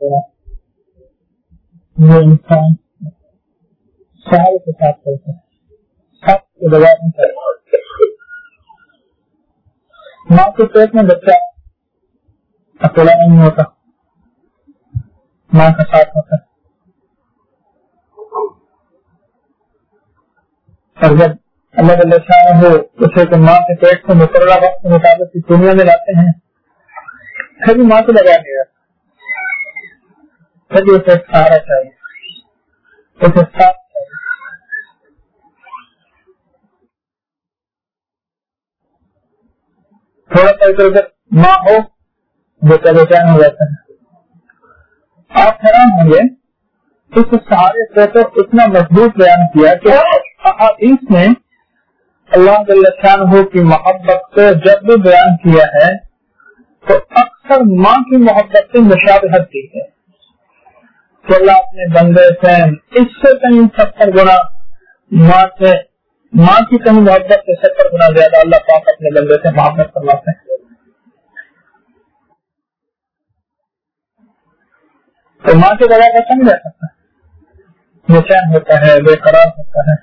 ہونا وہ انسان سارے کے ساتھ چلتا ہے، سب کے بغیر نہیں چلتا۔ ماں کے پیٹ میں بچہ اکیلا نہیں ہوتا، ماں کا ساتھ ہوتا ہے، اور جب اللہ تعالیٰ ہو اسے تو ماں کے پیٹ سے مقررہ وقت کے مطابق دنیا میں لاتے ہیں، پھر بھی ماں کو لگا نہیں رہتا، پھر بھی اسے سہارا چاہیے، اسے ساتھ چاہیے۔ تھوڑا سا ادھر ادھر ماں ہو بیٹا بیچان ہو جاتا ہے۔ آپ حیران ہوں گے اس سہارے سے تو اتنا مضبوط بیان کیا کہ احادیث میں اللہ جل شانہ کی محبت کو جب بھی بیان کیا ہے تو اکثر ماں کی محبت سے مشابہت کی ہے کہ اللہ اپنے بندے سے اس سے کہیں 70 گنا ماں کی کہیں محبت سے 70 گنا زیادہ اللہ پاک اپنے بندے سے محبت فرماتے ہیں۔ تو ماں کے بغیر ایسا نہیں رہ سکتا، بے چین ہوتا ہے، بے قرار ہوتا ہے۔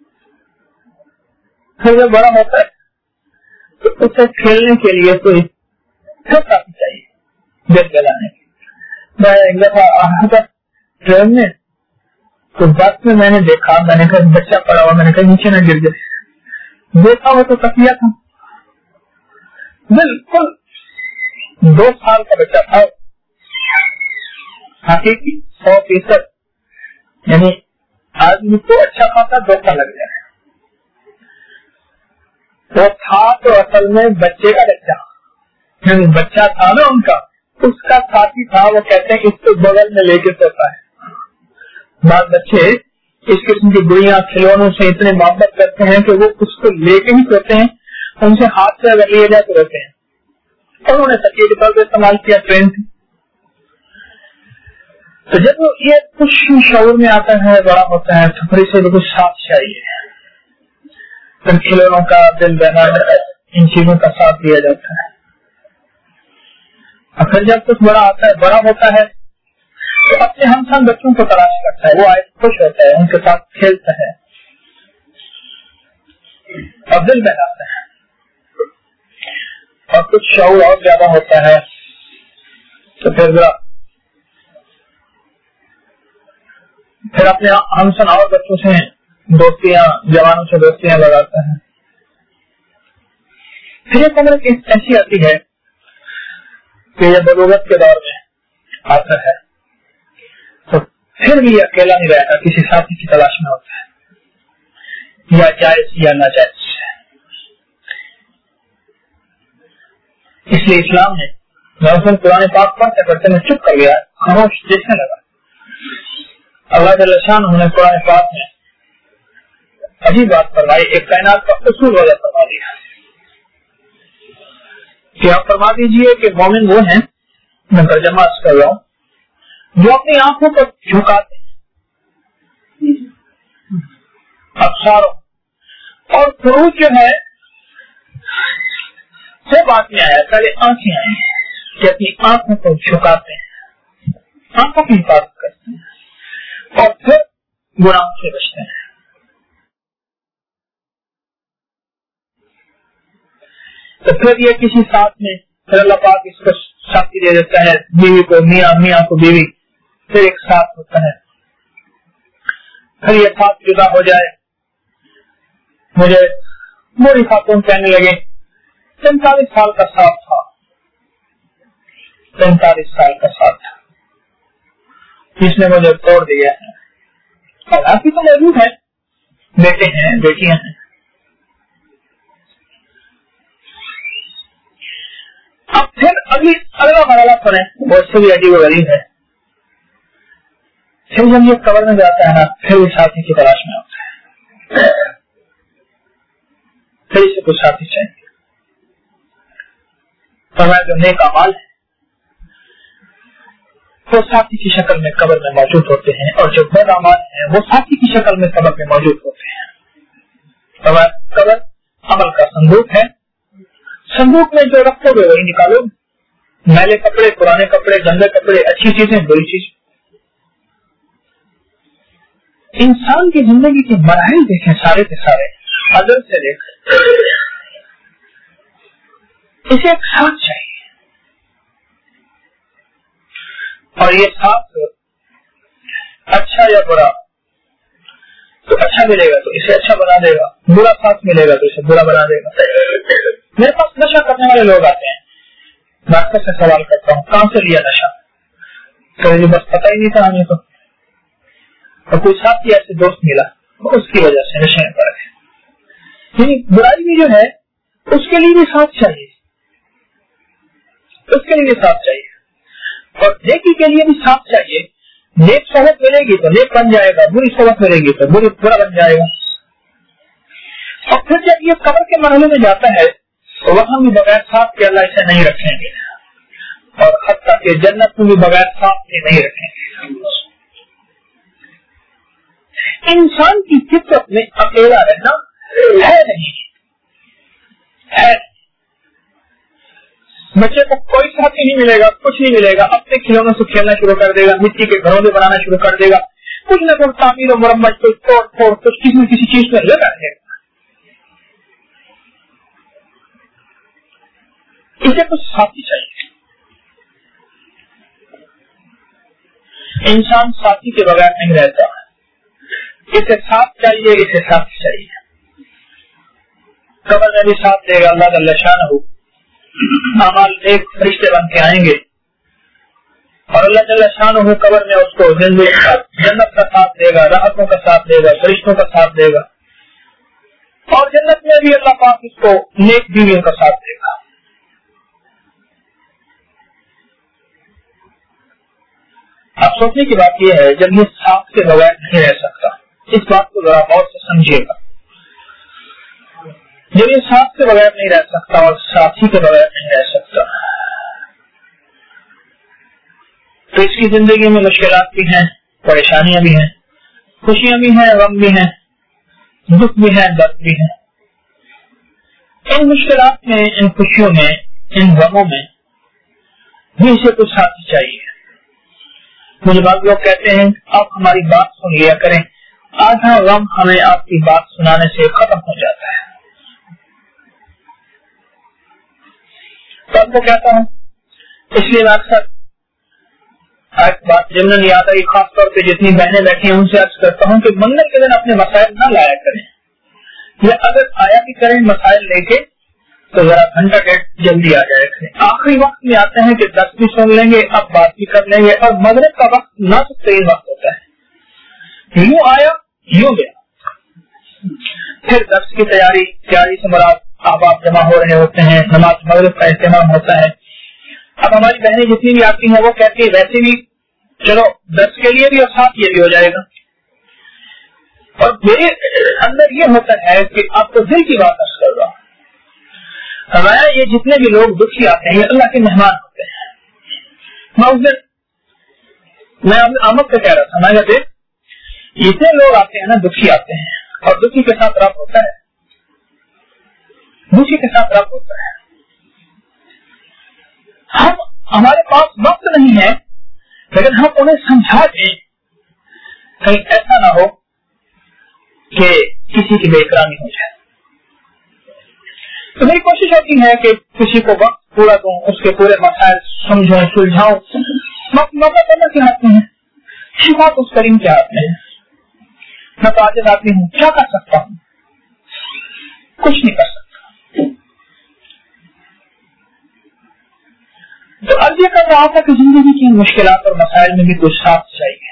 پھر جب بڑا ہوتا ہے تو اسے کھیلنے کے لیے کوئی کافی چاہیے دل جلانے کی۔ میں ایک دفعہ آیا تھا ٹرین میں تو بس میں نے دیکھا، میں نے کہا بچہ پڑا ہوا، میں نے کہا نیچے نہ گر جائے، دیکھا وہ تو تکیہ تھا، بالکل 2 سال کا بچہ تھا، حقیقی 100%، یعنی آدمی کو اچھا خاصا دھوکہ لگ جائے۔ وہ تھا تو اصل میں بچے کا بچہ، یعنی بچہ تھا نا ان کا، اس کا ساتھی تھا، وہ کہتے ہیں اس کو بغل میں لے کے سوتا ہے۔ بعض بچے اس قسم کی گڑیاں کھلونوں سے اتنے محبت کرتے ہیں کہ وہ اس کو لے کے ہی سوتے ہیں، ان سے ہاتھ سے اگر لیے جائے تو رہتے ہیں۔ انہوں نے تکیے کے طور پہ استعمال کیا ٹرین سے۔ تو جب وہ یہ کچھ شعور میں آتا ہے، بڑا ہوتا ہے تو پھر اسے بالکل ساتھ چاہیے، ان کھلونوں کا دل بہنا، ان چیزوں کا ساتھ دیا جاتا ہے۔ اور پھر جب کچھ بڑا آتا ہے، بڑا ہوتا ہے تو اپنے ہم سن بچوں کو تلاش کرتا ہے، وہ آئے خوش ہوتا ہے، ان کے ساتھ کھیلتا ہے اور دل بہلاتا ہے۔ اور کچھ شعور اور زیادہ ہوتا ہے تو پھر اپنے ہم سن اور بچوں سے دوستیاں، جوانوں سے دوستیاں لگاتا ہے۔ پھر ایک عمر ایسی آتی ہے کہ یہ بلوغت کے دور میں آتا ہے تو پھر بھی یہ اکیلا نہیں رہتا، کسی ساتھی کی تلاش میں ہوتا ہے، یا جائز یا ناجائز۔ اس لیے اسلام نے قرآن پاک پڑھتے پڑھتے میں چپ کر گیا، خاموش دیکھنے لگا۔ اللہ جل شانہ نے قرآن پاک میں عجیب بات فرمائی، ایک کائنات کا اصول وضع فرما دیا کہ آپ فرما دیجئے کہ مومن وہ ہیں، میں ترجمہ کر رہا ہوں، جو اپنی آنکھوں کو جھکاتے ہیں، ابصاروں اور فروج جو ہے وہ بات میں آیا، پہلے آنکھیں آئی کہ اپنی آنکھوں کو جھکاتے ہیں، آنکھوں کی حفاظت کرتے ہیں اور پھر گناہوں سے بچتے ہیں۔ تو پھر یہ کسی ساتھ میں پھر اللہ پاک اس کو ساتھی دے دیتا ہے، بیوی کو میاں، میاں کو بیوی، پھر ایک ساتھ ہوتا ہے۔ پھر یہ ساتھ جدا ہو جائے، مجھے موری خاتون کہنے لگے 45 سال کا ساتھ تھا، 45 سال کا ساتھ تھا، جس نے مجھے توڑ دیا ہے۔ اور آپ کی تو موجود ہے، بیٹے ہیں، بیٹیاں ہیں۔ اب پھر اگلا مرحلہ پڑے، وہ اس سے بھی عجیب و غریب ہے۔ پھر جب یہ قبر میں جاتا ہے نا، پھر اس ساتھی کی تلاش میں ہوتا ہے، پھر اسے کچھ ساتھی چاہیے۔ جو نیک اعمال ہے وہ ساتھی کی شکل میں قبر میں موجود ہوتے ہیں، اور جو بد اعمال ہیں وہ ساتھی کی شکل میں قبر میں موجود ہوتے ہیں۔ قبر عمل کا صندوق ہے، صندوق میں جو رکھو گے وہی نکالو، میلے کپڑے، پرانے کپڑے، گندے کپڑے، اچھی چیزیں، بری چیز. انسان کی زندگی کے مراحل دیکھیں سارے کے سارے، ازل سے لے کر، اسے ایک ساتھ چاہیے، اور یہ ساتھ اچھا یا برا، تو اچھا ملے گا تو اسے اچھا بنا دے گا، برا ساتھ ملے گا تو اسے برا بنا دے گا. میرے پاس نشہ کرنے والے لوگ آتے ہیں، ڈاکٹر سے سوال کرتا ہوں کہاں سے لیا نشہ؟ کہ بس پتہ ہی نہیں تھا ہمیں تو، اور کوئی ساتھی ایسے دوست ملا اس کی وجہ سے نشے میں پڑ گئے. یعنی برائی بھی جو ہے اس کے لیے بھی ساتھ چاہیے، اس کے لیے بھی ساتھ چاہیے، اور نیکی کے لیے بھی ساتھ چاہیے. نیک صحبت ملے گی تو نیک بن جائے گا، بری صحبت ملے گی تو برا بن جائے گا. اور پھر جب یہ قبر کے مرحلے میں جاتا ہے تو وہاں بھی بغیر ساتھ کے اللہ اسے نہیں رکھیں گے، اور حتیٰ کہ جنت میں بھی بغیر ساتھ کے نہیں رکھیں گے. انسان کی فطرت میں اکیلا رہنا ہے نہیں ہے. بچے کو کوئی ساتھی نہیں ملے گا، کچھ نہیں ملے گا، اپنے کھلونوں سے کھیلنا شروع کر دے گا، مٹی کے گھروں میں بنانا شروع کر دے گا، کچھ نہ کچھ تعمیر و مرمت، کچھ توڑ پھوڑ، کچھ کسی نہ کسی چیز میں لگا رہے گا. اسے کچھ ساتھی چاہیے. انسان ساتھی کے بغیر نہیں رہتا، اسے ساتھ چاہیے، اسے ساتھ چاہیے. قبر میں بھی ساتھ دے گا اللہ جل شانہ، اعمال ایک فرشتے بن کے آئیں گے، اور اللہ جل شانہ قبر میں اس کو جنت کا ساتھ دے گا، راحتوں کا ساتھ دے گا، فرشتوں کا ساتھ دے گا، اور جنت میں بھی اللہ پاک اس کو نیک بیویوں کا ساتھ دے گا. اب سوچنے کی بات یہ ہے، جب یہ ساتھ کے بغیر نہیں رہ سکتا، اس بات کو ذرا غور سے سمجھیے گا. جب یہ ساتھ کے بغیر نہیں رہ سکتا اور ساتھی کے بغیر نہیں رہ سکتا، تو اس کی زندگی میں مشکلات بھی ہیں، پریشانیاں بھی ہیں، خوشیاں بھی ہیں، غم بھی ہیں، دکھ بھی ہیں، درد بھی ہیں. ان مشکلات میں، ان خوشیوں میں، ان غموں میں بھی اسے کچھ ساتھی چاہیے. مجھے بعض لوگ کہتے ہیں آپ ہماری بات سن لیا کریں، آدھا غم ہمیں آپ کی بات سنانے سے ختم ہو جاتا ہے. تو آپ کو کہتا ہوں، اس لیے میں اکثر ایک بات ضمن یاد آئی، خاص طور پہ جتنی بہنیں بیٹھی ہیں ان سے عرض کرتا ہوں کہ منگل کے دن اپنے مسائل نہ لایا کریں، یا اگر آیا بھی کریں مسائل لے کے تو ذرا گھنٹہ ڈیڑھ جلدی آ جائے کریں. آخری وقت میں آتے ہیں کہ 10 بھی سن لیں گے، اب بات بھی کر لیں گے، اور مغرب کا وقت نہ بہترین وقت ہوتا ہے، یوں آیا یوں گیا. پھر درس کی تیاری سے مراد احباب جمع ہو رہے ہوتے ہیں، نماز مغرب کا اہتمام ہوتا ہے. اب ہماری بہنیں جتنی بھی آتی ہیں وہ کہتی ہیں ویسے بھی چلو درس کے لیے بھی اور ساتھ یہ بھی ہو جائے گا. اور میرے اندر یہ ہوتا ہے کہ آپ کو دل کی بات عرض کر رہا ہوں، ہمارا یہ جتنے بھی لوگ دکھی آتے ہیں یہ اللہ کے مہمان ہوتے ہیں. میں اس دن آمد سے کہہ رہا تھا، میں کہتے جتنے لوگ آتے ہیں نا دکھی آتے ہیں، اور دکھی کے ساتھ رب ہوتا ہے، دکھی کے ساتھ رب ہوتا ہے. ہمارے پاس وقت نہیں ہے، لیکن ہم انہیں سمجھا دیں کہیں ایسا نہ ہو کہ کسی کی بے احترامی ہو جائے. تو میری کوشش ہوتی ہے کہ کسی کو وقت پورا دوں، اس کے پورے مسائل سمجھوں، سلجھاؤں. وقت موقع کرنا کے ہاتھ میں ہے، شفا اس کریم کے ہاتھ میں ہے. میں تو عاجز آدمی ہوں، کیا کر سکتا ہوں؟ کچھ نہیں کر سکتا. تو اب یہ کر رہا تھا کہ زندگی کی مشکلات اور مسائل میں بھی کچھ ساتھ چاہیے.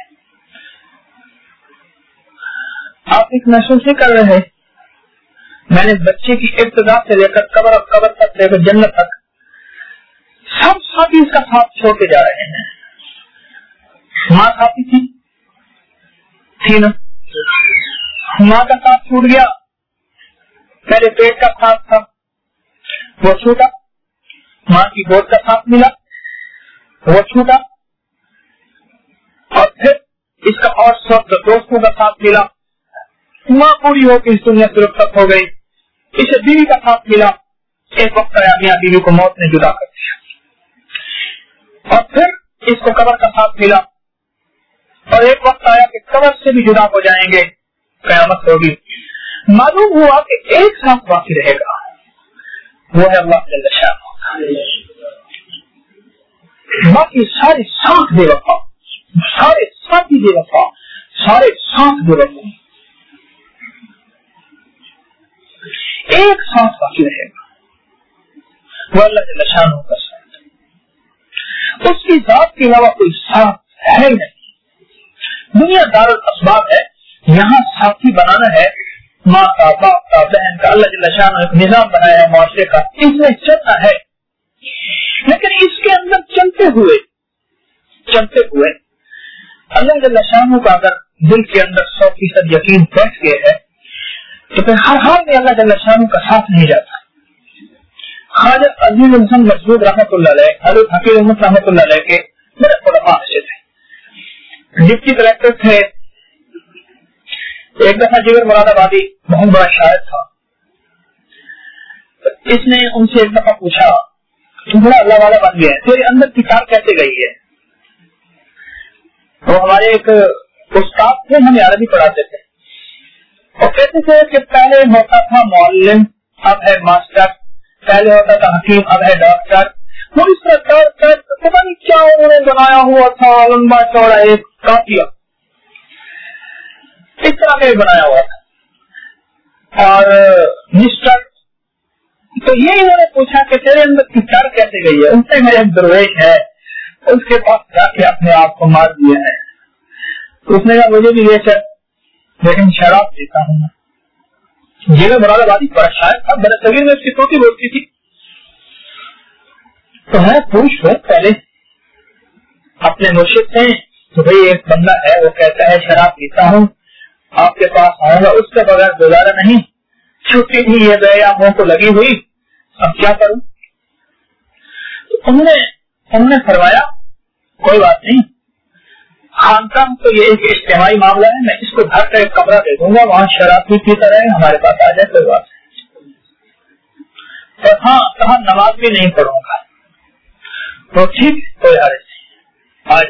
آپ ایک محسوس نہیں کر رہے، میں نے بچے کی ابتدا سے لے کر قبر تک لے کر جنت تک سب ساتھی اس کا ساتھ چھوڑ کے جا رہے ہیں. ماں ساتھی تھی نا، ماں کا ساتھ چھوٹ گیا، پہلے پیٹ کا ساتھ تھا وہ چھوٹا، ماں کی گود کا ساتھ ملا وہ چھوٹا، اور پھر اس کا اور سب دوستوں کا ساتھ ملا. ماں پوری ہو کے اس دنیا سے رخصت ہو گئی، اسے بیوی کا ساتھ ملا. ایک وقت آیا میاں بیوی کو موت نے جدا کر دیا. اور پھر اس کو قبر کا ساتھ ملا اور ایک وقت آیا کہ قبر سے بھی جدا ہو جائیں گے, قیامت ہوگی. معلوم ہوا کہ ایک ساتھ باقی رہے گا, وہ ہے اللہ جل شانہ. باقی سارے ساتھ بے وفا, سارے ساتھی بے وفا, سارے ساتھ بے وفا, ایک ساتھ باقی رہے گا, وہ اللہ جل شانہ کا ساتھ. اس کی ذات کے علاوہ کوئی ساتھ ہے نہیں. دنیا دار الاسباب ہے, یہاں ساتھی بنانا ہے ماں کا, باپ کا, بہن کا. اللہ جل شانہ ایک نظام بنایا ہے معاشرے کا, اس میں چلنا ہے. لیکن اس کے اندر چلتے ہوئے اللہ جل شانہ کا اگر دل کے اندر 100% یقین بیٹھ گئے ہے تو پھر ہر حال میں اللہ جل شانہ کا ساتھ نہیں جاتا. خواجہ عزیز الحسن مسعود رحمۃ اللہ علیہ, حضرت حکیم احمد رحمۃ اللہ علیہ کے بڑے علماء سے تھے, ڈپٹی کلیکٹر تھے. ایک دفعہ جگر مراد آبادی بہت بڑا شاعر تھا, اس نے ان سے ایک دفعہ پوچھا تم بڑا اللہ والا بن گیا ہے, تیرے اندر کی کار کیسے گئی ہے؟ وہ ہمارے ایک استاد تھے, ہمیں عربی پڑھاتے تھے, اور کہتے تھے کہ پہلے ہوتا تھا معلم, اب ہے ماسٹر, پہلے ہوتا تھا حکیم, اب ہے ڈاکٹر. وہ اس طرح پتا نہیں کیا انہوں نے بنایا ہوا تھا, لمبا چوڑا ایک کافیا اس طرح کا بنایا ہوا تھا. اور مسٹر, تو یہ انہوں نے پوچھا کہ تیرے اندر کی کار کیسے گئی ہے؟ ان سے میرے ایک درویش ہے, اس کے پاس جا کے اپنے آپ کو مار دیا ہے. اس نے کہا مجھے بھی یہ چل, لیکن شراب پیتا ہوں. جگہ مراد آبادی بڑا شاعر تھا, بڑے صغیر میں اس کی توتی بولتی تھی. تو ہے پوچھ لو پہلے اپنے مرشد سے تو بھائی ایک بندہ ہے وہ کہتا ہے شراب پیتا ہوں, آپ کے پاس آؤں گا, اس کے بغیر گزارا نہیں, چھٹی تھی یہ دیا منہ کو لگی ہوئی, اب کیا کروں؟ انہوں نے فرمایا کوئی بات نہیں, خانقاہ تو یہ ایک اجتماعی معاملہ ہے, میں اس کو گھر کا ایک کمرہ دے دوں گا, وہاں شراب بھی پیتا رہے, ہمارے پاس آ جائے, کوئی بات نہیں. تو ہاں کہاں نماز بھی نہیں پڑھوں گا, تو ٹھیک کوئی حرج نہیں, آج.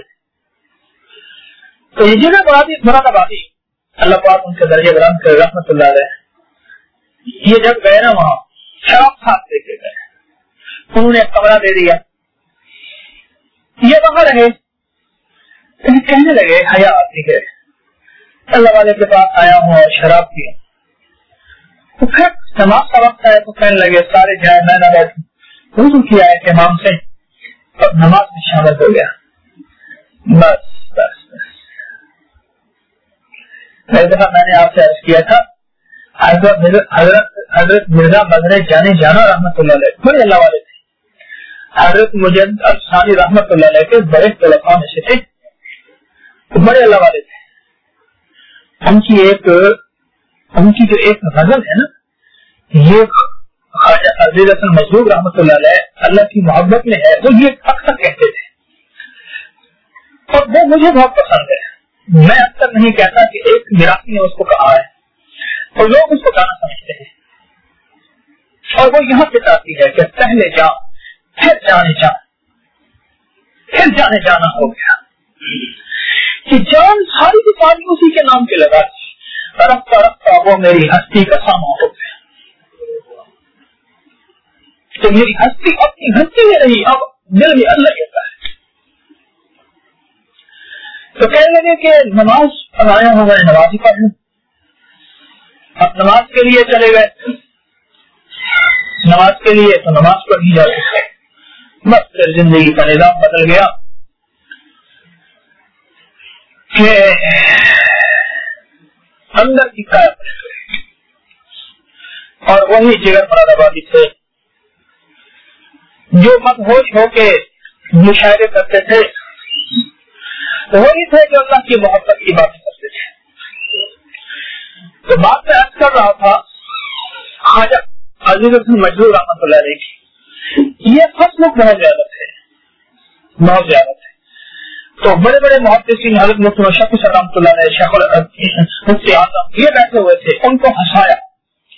تو یہ جگہ مراد آبادی اللہ پاک ان کے درجے بلند کرے رحمۃ اللہ علیہ, یہ جب گئے نا وہاں شراب ساتھ لے کے گئے, انہوں نے ایک کمرہ دے دیا, یہ وہاں رہے. کہنے لگے حیا آتی ہے, اللہ والے کے پاس آیا ہوں اور شراب پیا. تو پھر نماز کا وقت آیا تو کہنے لگے سارے جائیں, میں نہ بیٹھوں. وضو کیا ہے امام سے اور نماز میں شامل ہو گیا. بس بس بس ایک دفعہ میں نے آپ سے عرض کیا تھا, حضرت مرزا بدر جانے جانا رحمت اللہ علیہ بڑے اللہ والے تھے. حضرت مجد افسانی رحمت اللہ علیہ کے بڑے خلفاء میں سے تھے, بڑے اللہ والے تھے. ان کی جو ایک غزل ہے نا, یہ خواجہ عزیز الحسن مسعود رحمت اللہ علیہ اللہ کی محبت میں ہے, وہ یہ اکثر کہتے تھے اور وہ مجھے بہت پسند ہے. میں اکثر نہیں کہتا کہ ایک گراسی نے اس کو کہا ہے اور لوگ اس کو گانا سمجھتے ہیں, اور وہ یہاں سے آتی ہے کہ پہلے جا پھر جانے جانا ہو گیا کہ جان ساری کی ساری اسی کے نام کے لگا دی, رفتہ رفتہ وہ میری ہستی کا سامان ہو گیا. تو میری ہستی اپنی ہستی میں رہی, اب دل میں اللہ کہتا ہے. تو کہنے لگے کہ نماز پڑھایا ہوں, میں نماز ہی پڑھ لوں. اب نماز کے لیے چلے گئے, نماز کے لیے تو نماز پڑھی جا سکتے. بس پھر زندگی کا نظام بدل گیا کہ اندر کی کایا پڑھ گئی. اور وہی جگر مراد آبادی تھے جو مدہوش ہو کے مشاعرے کرتے تھے, وہی تھے جو اللہ کی محبت کی باتیں کرتے تھے. تو بات میں عرض کر رہا تھا خواجہ عزیز الحسن مسعود رحمۃ اللہ علیہ کی یہ فصل بہت زیادہ تھے. تو بڑے بڑے محدثین حضرت مفتی شفیع رحمۃ اللہ علیہ, شیخ مفتی اعظم, یہ بیٹھے ہوئے تھے, ان کو ہنسایا.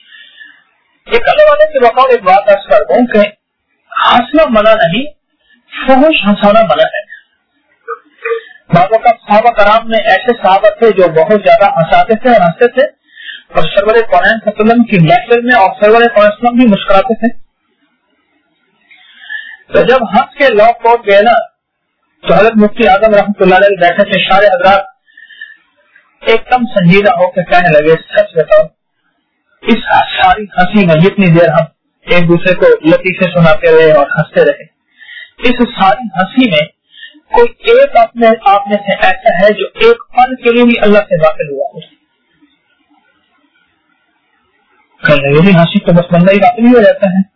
ایک اللہ والے کے بقول ایک بات عرض کر دوں کہ ہنسنا منع نہیں, फहश हंसाना मना है। बाबा का सहाबा कराम में ऐसे सहाबा थे जो बहुत ज्यादा हंसाते थे और हंसते थे, और सरवर कौनैन सल्लल्लाहु अलैहि वसल्लम की महफिल में और सरवर कौनैन सल्लल्लाहु भी मुस्कुराते थे। तो जब हंस के लौट पहुंच गए ना, तो हज़रत मुफ्ती आजम रहमतुल्लाह अलैह बैठे थे, सारे हजरात एकदम संजीदा होकर कहने लगे, सच बताओ इस सारी हंसी में जितनी देर हम एक दूसरे को लतीफे सुनाते रहे और हंसते रहे, इस सारी हंसी में कोई एक अपने आप में से ऐसा है जो एक पल के लिए भी अल्लाह से गाफिल हुआ हो? कहने लगे हंसी तो बस बंदा ही गाफिल ही हो जाता है,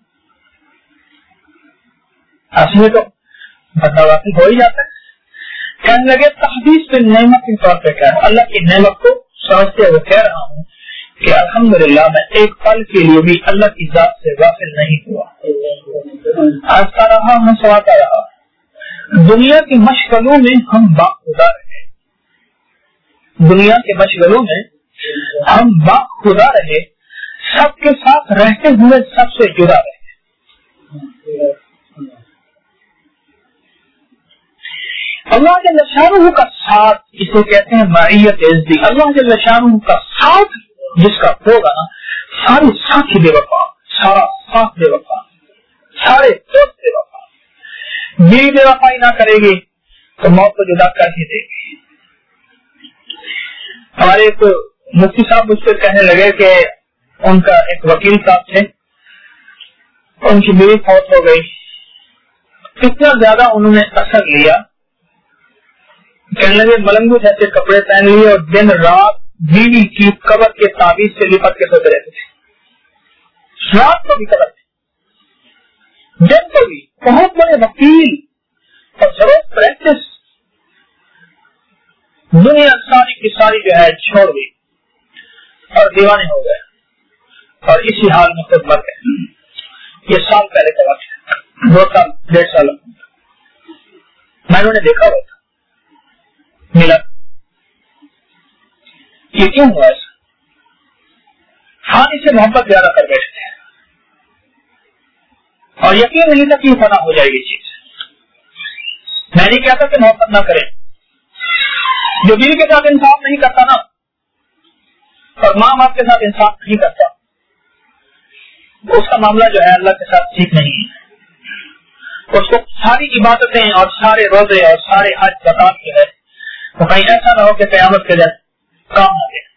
हंसी में तो बंदा गाफिल हो ही जाता है। कहने लगे तहदीस पे नेमत के तौर पे कह अल्लाह की नेमत को समझते हुए कह रहा हूँ कि अल्हम्दुलिल्लाह मैं एक पल के लिए भी अल्लाह की जात से गाफिल नहीं हुआ, हंसता रहा, हंसवाता रहा। दुनिया की मशगलों में हम बाखुदा रहे, दुनिया के मशगलों में हम बाखुदा रहे, सबके साथ रहते हुए सबसे जुड़ा रहे। अल्लाह जल्ल शानुहू का साथ, इसे कहते हैं माइयत इज़्ज़ी। अल्लाह जल्ल शानुहू का साथ जिसका होगा ना, सारे साथी बेवफा, सारा साथ बेवफा, सारे दोस्त बेवफा। बीवी बेवफाई ना करेगी तो मौत को जुदा कर ही देगी। हमारे एक मुफ्ती साहब मुझसे कहने लगे कि उनका एक वकील साहब थे, उनकी बीवी फौत हो गई, कितना ज्यादा उन्होंने असर लिया। कहने लगे मलंगू जैसे कपड़े पहन लिए और दिन रात बीवी की कब्र के ताबीज से लिपट के सोते रहते थे, रात को भी कब्र में, दिन को भी। बहुत बड़े वकील और जबरदस्त प्रैक्टिस, दुनिया सारी की सारी जो है छोड़ दी और दीवाने हो गए और इसी हाल में खुद मर गए। ये साल पहले का वक्त है, 2 साल 1.5 साल मैंने उन्हें देखा हुआ था, मिला। ये क्यों हुआ ऐसा? फानी से मोहब्बत ज्यादा कर बैठे थे और यकीन नहीं था कि फना हो जाएगी चीज। मैं नहीं कहता कि मोहब्बत ना करें, जो बीवी के साथ इंसाफ नहीं करता ना और माँ बाप के साथ इंसाफ नहीं करता, उसका मामला जो है अल्लाह के साथ ठीक नहीं है। उसको सारी इबादतें और सारे रोजे और सारे हज ज़कात के है, तो कहीं ऐसा ना हो कि क़यामत के दिन काम आ गया।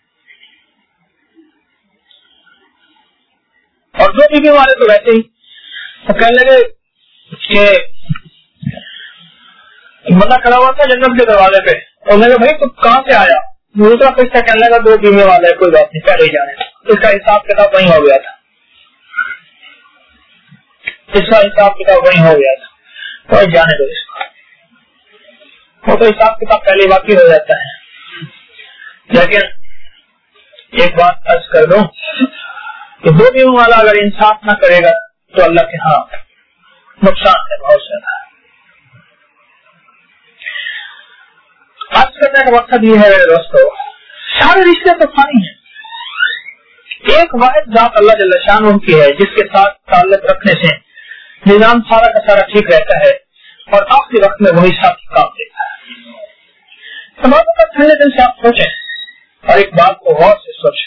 और जो बीवी वाले तो वैसे ही तो कहने लगे कि बंदा खड़ा हुआ था जन्नत के दरवाजे पे, और मैंने भाई तू कहाँ से आया? दूसरा किस्सा कहने लगा 2 बीवी वाला है, कोई बात नहीं, पहले ही जाने। इसका हिसाब किताब वहीं हो गया था, इसका हिसाब किताब वहीं हो गया था, तो जाने दो इसको, वो तो हिसाब किताब पहले बाकी हो जाता है। लेकिन एक बात अर्ज कर दूं कि 2 बीवी वाला अगर इंसाफ ना करेगा तो अल्लाह के हाँ नुकसान है बहुत ज्यादा। अर्ज करने का मकसद ये है मेरे दोस्तों, सारे रिश्ते तो फानी है। एक वाहिद जात अल्लाह जल्ल शानुहू की है जिसके साथ ताल्लुक रखने से निजाम सारा का सारा ठीक रहता है और आखिरी वक्त में वही साथ काम देता है। तमाम का ठंडे दिल से आप सोचें और एक बात को गौर से सोचें।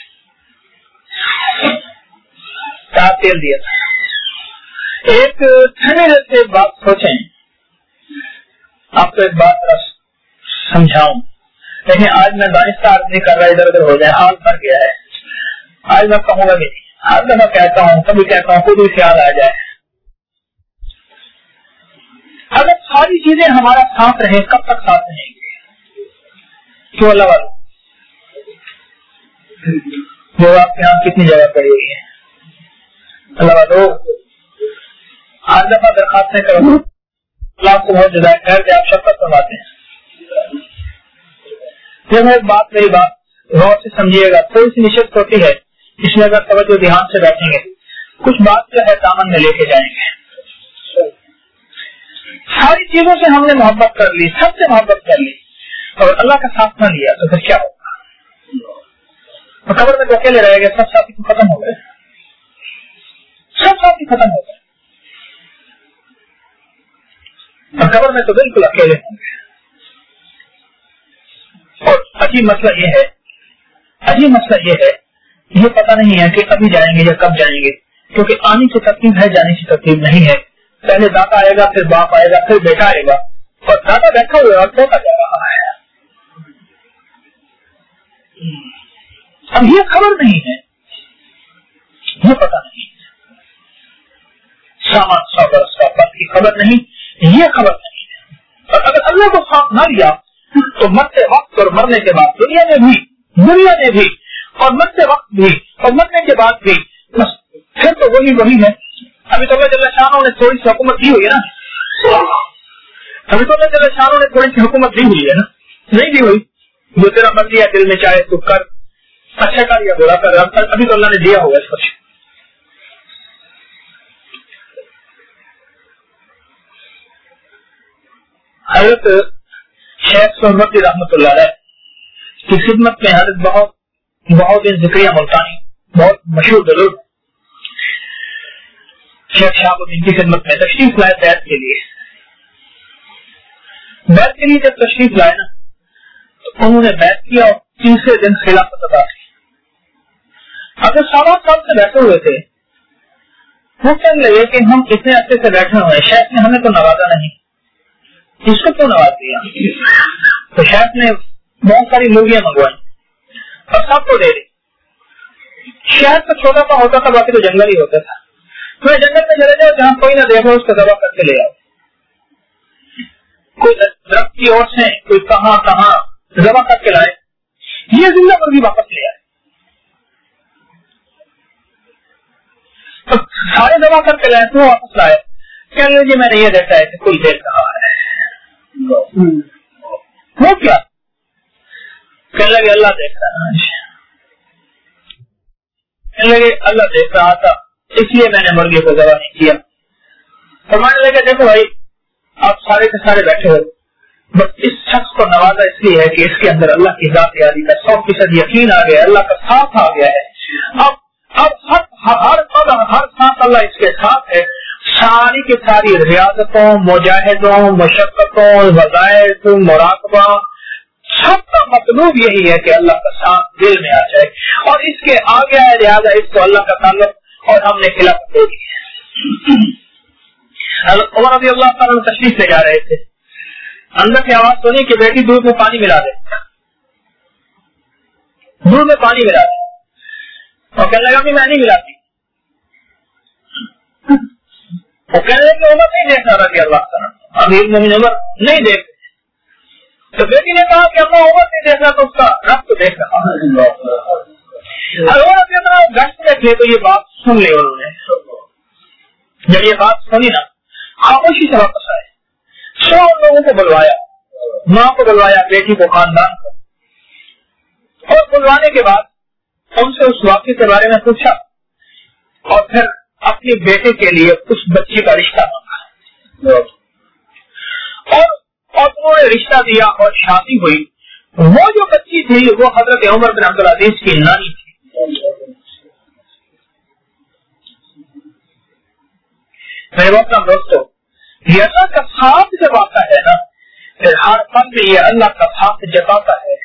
क्या तेल दिया था, एक ठंडे दिल से एक बात सोचें। आपको एक बात समझाऊं, लेकिन आज मैं दानिस्ता अर्ज नहीं कर रहा, इधर उधर हो जाए, हाल भर गया है। आज मैं कहूंगा भी नहीं, हर दफा कहता हूँ, कभी कहता हूँ, खुद ही ख्याल आ जाए। अगर सारी चीजें हमारा साथ रहे, कब तक साथ रहेंगे? क्यों अल्लाह वाला? जो आपके यहाँ कितनी जगह पड़ी हुई है, अल्लाह वालों हर दफा दरखास्तें करो, अल्लाह को बहुत ज्यादा खैर के आप शफकत फरमाते हैं। मेरी बात गौर से समझिएगा, थोड़ी सी निश्चित होती है, इसमें अगर तवज्जो ध्यान से बैठेंगे कुछ बात जो है दामन में लेके जाएंगे। सारी चीजों से हमने मोहब्बत कर ली, सबसे मोहब्बत कर ली और अल्लाह का साथ न लिया तो फिर क्या होगा? तो कब्र में तो अकेले रह गए, सब साथी खत्म हो गए, सब साथी खत्म हो गए। اور قبر میں تو بالکل اکیلے ہوں گے. اور عجیب مسئلہ یہ ہے یہ پتہ نہیں ہے کہ ابھی جائیں گے یا کب جائیں گے, کیونکہ آنے کی ترتیب ہے, جانے کی ترتیب نہیں ہے. پہلے دادا آئے گا, پھر باپ آئے گا, پھر بیٹا آئے گا, اور دادا بیٹھا ہوا اور بیٹا جا رہا ہے. اب یہ خبر نہیں ہے, یہ پتہ نہیں, سامان 100 برس کا پت کی خبر نہیں, یہ خبر نہیں ہے. اور اگر اللہ کو ساتھ نہ لیا تو مرتے وقت اور مرنے کے بعد دنیا میں بھی اور مرتے وقت بھی اور مرنے کے بعد بھی پھر تو وہی ہے. ابھی تو اللہ جل شانہ نے تھوڑی سی حکومت دی ہوئی ہے نا, ابھی تو اللہ جل شانہ نے تھوڑی سی حکومت دی ہوئی ہے نا, نہیں دی ہوئی, جو تیرا مرضی ہے دل میں چاہے تو کر, اچھا کر یا برا کر, ابھی تو اللہ نے دیا ہوگا اس کو. حضرت شیخ سہروردی رحمۃ اللہ علیہ کی خدمت میں حضرت بہت ذکریہ ملتانی, بہت مشہور بزرگ شیخ شہاب الدین کی خدمت میں تشریف لائے بیعت کے لیے. بیعت کے لیے جب تشریف لائے نا تو انہوں نے بیعت کیا اور تیسرے دن خلافت عطا کی. اگر 7 سال سے بیٹھے ہوئے تھے وہ کہنے لگے کہ ہم اتنے عرصے سے بیٹھے ہوئے, شیخ نے ہمیں تو نوازا نہیں, اس کو کیوں نواز دیا؟ تو شیخ نے بہت ساری مرغیاں منگوائی اور سب کو دے دی. شہر تو چھوٹا سا ہوتا تھا, باقی تو جنگل ہی ہوتا تھا. تو جنگل میں چلے جاؤ, جہاں کوئی نہ دیکھو اس کو ذبح کر کے لے آؤ. کوئی درخت کی اور سے کوئی کہاں ذبح کر کے لائے, یہ زندہ مرغی واپس لے آئے. تو سارے ذبح کر کے لائے تو واپس لائے, کہنے لگے میں نے یہ دیکھا ہے کہ کوئی دیکھ رہا ہے. وہ کیا؟ کہنے لگے اللہ دیکھ رہا ہے. کہنے لگے اللہ دیکھ رہا تھا اس لیے میں نے مرغی کو ذبح نہیں کیا. فرمانے لگے دیکھو بھائی آپ سارے کے سارے بیٹھے ہو, بس اس شخص کو نوازا اس لیے ہے کہ اس کے اندر اللہ کی ذات یاری کا 100% یقین آ گیا, اللہ کا ساتھ آ گیا ہے. اب ہر ساتھ اللہ اس کے ساتھ ہے. ساری کی ساری ریاضتوں, مجاہدوں, مشقتوں, وظائف, مراقبہ, سب کا مطلوب یہی ہے کہ اللہ کا ساتھ دل میں آ جائے, اور اس کے آگے ہے لہٰذا اس کو اللہ کا تعلق, اور ہم نے خلافت دے دی. عمر رضی اللہ تعالیٰ تشریف لے جا رہے تھے, اندر سے آواز سنی کہ بیٹی دودھ میں پانی ملا دے, دودھ میں پانی ملا دے, اور کہنے لگا کہ میں نہیں ملاتی. وہ کہنے لگے کہ عمر نہیں دیکھ رہا رضی اللہ تعالیٰ, امیر المومنین عمر نہیں دیکھ. تو بیٹی نے کہا کہ اللہ عمر نہیں دیکھ رہا تو اس کا رب تو دیکھ رہا. گشت میں تھے تو یہ بات سن لی انہوں نے. جب یہ بات سنی نا خاموشی سے واپس آئے, 100 لوگوں کو بلوایا, ماں کو بلوایا, بیٹی کو, خاندان کو, اور بلوانے کے بعد ان سے اس واقعے کے بارے میں پوچھا, اور پھر اپنے بیٹے کے لیے اس بچی کا رشتہ مانگا, اور انہوں نے رشتہ دیا اور شادی ہوئی. وہ جو بچی تھی وہ حضرت عمر بن عبدالعزیز کی نانی تھی. میرے محترم دوستو, یہ اللہ کا ساتھ جب آتا ہے نا پھر ہر پل میں یہ اللہ کا ساتھ جتاتا ہے,